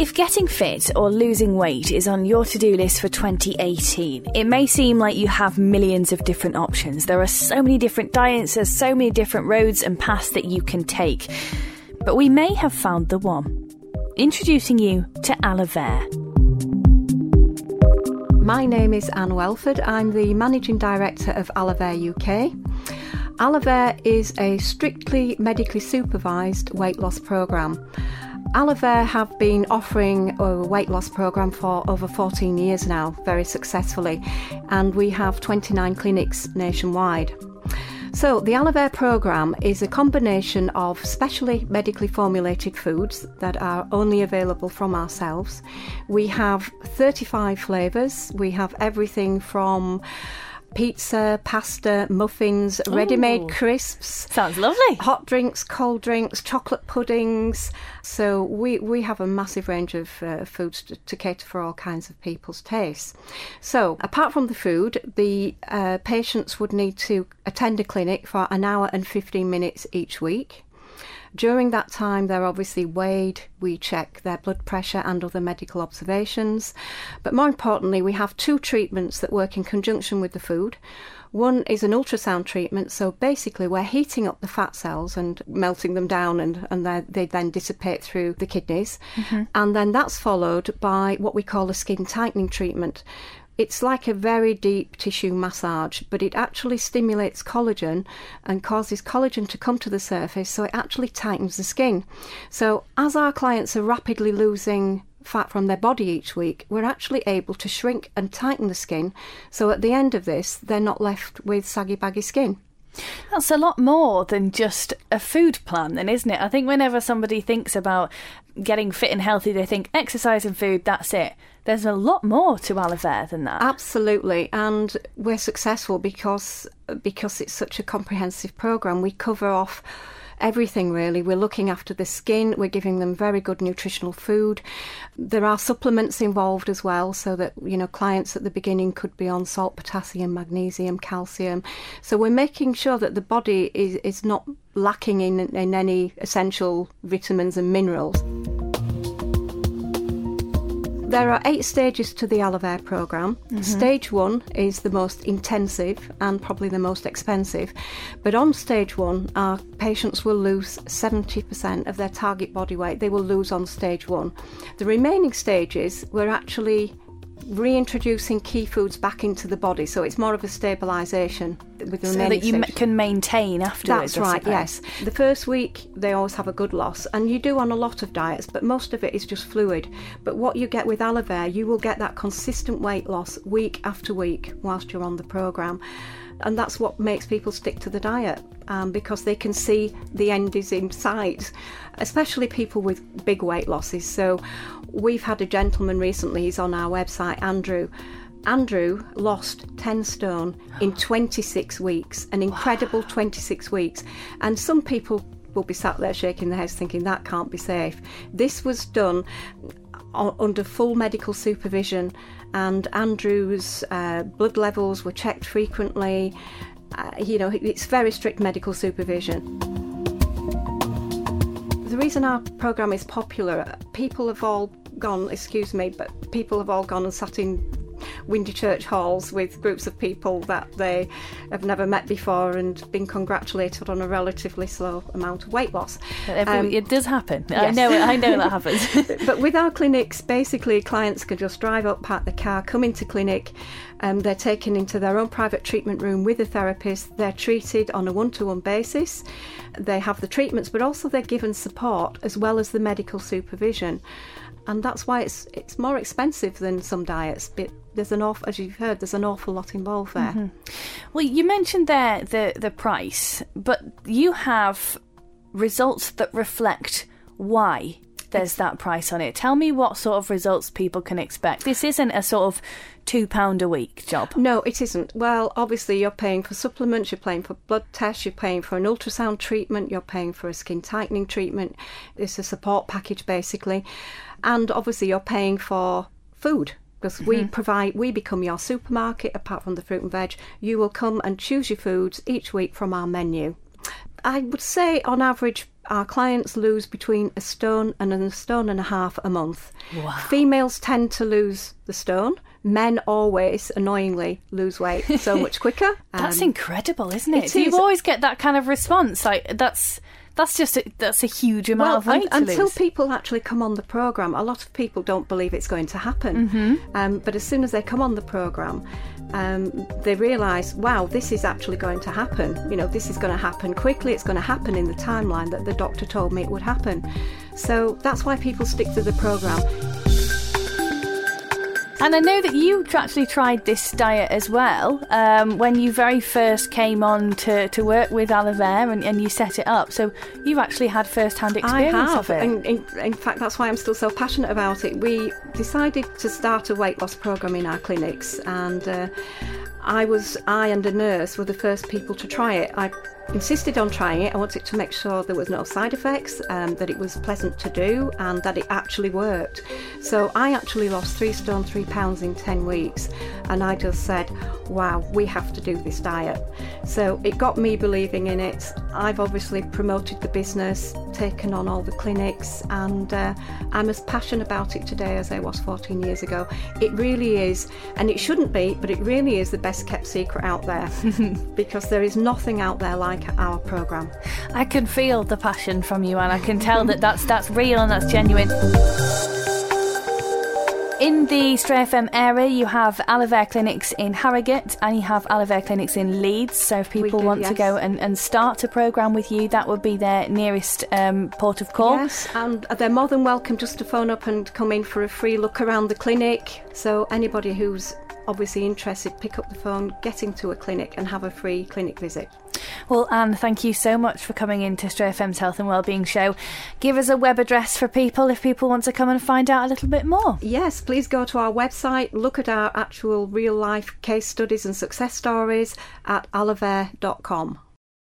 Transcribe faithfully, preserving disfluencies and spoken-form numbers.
If getting fit or losing weight is on your to-do list for twenty eighteen, it may seem like you have millions of different options. There are so many different diets, there's so many different roads and paths that you can take. But we may have found the one. Introducing you to Alavere. My name is Anne Welford. I'm the Managing Director of Alavere U K. Alavere is a strictly medically supervised weight loss programme. Alavere have been offering a weight loss programme for over fourteen years now, very successfully, and we have twenty-nine clinics nationwide. So the Alavere programme is a combination of specially medically formulated foods that are only available from ourselves. We have thirty-five flavours. We have everything from pizza, pasta, muffins, Ooh. ready-made crisps. Sounds lovely. Hot drinks, cold drinks, chocolate puddings. So we, we have a massive range of uh, foods to, to cater for all kinds of people's tastes. So apart from the food, the uh, patients would need to attend a clinic for an hour and fifteen minutes each week. During that time, they're obviously weighed, we check their blood pressure and other medical observations. But more importantly, we have two treatments that work in conjunction with the food. One is an ultrasound treatment, so basically we're heating up the fat cells and melting them down, and, and they then dissipate through the kidneys. Mm-hmm. And then that's followed by what we call a skin tightening treatment. It's like a very deep tissue massage, but it actually stimulates collagen and causes collagen to come to the surface, so it actually tightens the skin. So as our clients are rapidly losing fat from their body each week, we're actually able to shrink and tighten the skin, so at the end of this, they're not left with saggy, baggy skin. That's a lot more than just a food plan then, isn't it? I think whenever somebody thinks about getting fit and healthy, they think exercise and food, that's it. There's a lot more to Alavere than that. Absolutely, and we're successful because because it's such a comprehensive programme. We cover off everything really. We're looking after the skin, we're giving them very good nutritional food. There are supplements involved as well, so that, you know, clients at the beginning could be on salt, potassium, magnesium, calcium. So we're making sure that the body is, is not lacking in, in any essential vitamins and minerals. There are eight stages to the Alavere programme. Mm-hmm. Stage one is the most intensive and probably the most expensive. But on stage one, our patients will lose seventy percent of their target body weight. They will lose on stage one. The remaining stages, we're actually reintroducing key foods back into the body, so it's more of a stabilisation with the so remaining that you stages. Can maintain afterwards. That's right, yes. The first week they always have a good loss, and you do on a lot of diets, but most of it is just fluid. But what you get with Alavere, you will get that consistent weight loss week after week whilst you're on the programme. And that's what makes people stick to the diet, um, because they can see the end is in sight, especially people with big weight losses. So we've had a gentleman recently, he's on our website, Andrew. Andrew lost ten stone in twenty-six weeks, an incredible wow. twenty-six weeks. And some people will be sat there shaking their heads thinking that can't be safe. This was done under full medical supervision, and Andrew's uh, blood levels were checked frequently. Uh, you know, it's very strict medical supervision. The reason our programme is popular, people have all gone, excuse me, but people have all gone and sat in windy church halls with groups of people that they have never met before and been congratulated on a relatively slow amount of weight loss. Every, um, it does happen. Yes. I know I know that happens. But with our clinics, basically clients can just drive up, park the car, come into clinic, um, they're taken into their own private treatment room with a therapist. They're treated on a one-to-one basis. They have the treatments, but also they're given support as well as the medical supervision. And that's why it's it's more expensive than some diets. But there's an awful, as you've heard, there's an awful lot involved there. Mm-hmm. Well, you mentioned there the the price, but you have results that reflect why there's that price on it. Tell me what sort of results people can expect. This isn't a sort of two pound a week job. No, it isn't. Well, obviously you're paying for supplements, you're paying for blood tests, you're paying for an ultrasound treatment, you're paying for a skin tightening treatment. It's a support package basically. And obviously you're paying for food, because mm-hmm. we provide, we become your supermarket. Apart from the fruit and veg, you will come and choose your foods each week from our menu. I would say on average our clients lose between a stone and a stone and a half a month. Wow. Females tend to lose the stone. Men always, annoyingly, lose weight so much quicker. That's Um, incredible, isn't it? it So you is. always get that kind of response. Like that's that's just a, that's a huge amount Well, of weight un- to until lose. people actually come on the programme, a lot of people don't believe it's going to happen. Mm-hmm. Um, but as soon as they come on the programme, um, they realise, wow, this is actually going to happen. You know, this is going to happen quickly. It's going to happen in the timeline that the doctor told me it would happen. So that's why people stick to the programme. And I know that you actually tried this diet as well um, when you very first came on to, to work with Alivare and, and you set it up. So you actually had first-hand experience I have. of it. In, in, in fact, that's why I'm still so passionate about it. We decided to start a weight loss programme in our clinics, and uh, I was, I and a nurse were the first people to try it. I insisted on trying it. I wanted to make sure there was no side effects, um, that it was pleasant to do, and that it actually worked. So I actually lost three stone, three pounds in ten weeks, and I just said, wow, we have to do this diet. So it got me believing in it. I've obviously promoted the business, taken on all the clinics, and uh, I'm as passionate about it today as I was fourteen years ago. It really is, and it shouldn't be, but it really is the best kept secret out there because there is nothing out there like our programme. I can feel the passion from you, and I can tell that that's, that's real and that's genuine. In the Stray F M area, you have Alivare clinics in Harrogate and you have Alivare clinics in Leeds. So if people do, want yes. to go and, and start a programme with you, that would be their nearest um, port of call. Yes, and they're more than welcome just to phone up and come in for a free look around the clinic. So anybody who's obviously interested, pick up the phone, get into a clinic and have a free clinic visit. Well, Anne, thank you so much for coming into Stray F M's Health and Wellbeing Show. Give us a web address for people if people want to come and find out a little bit more. Yes, please go to our website, look at our actual real life case studies and success stories at alivare dot com.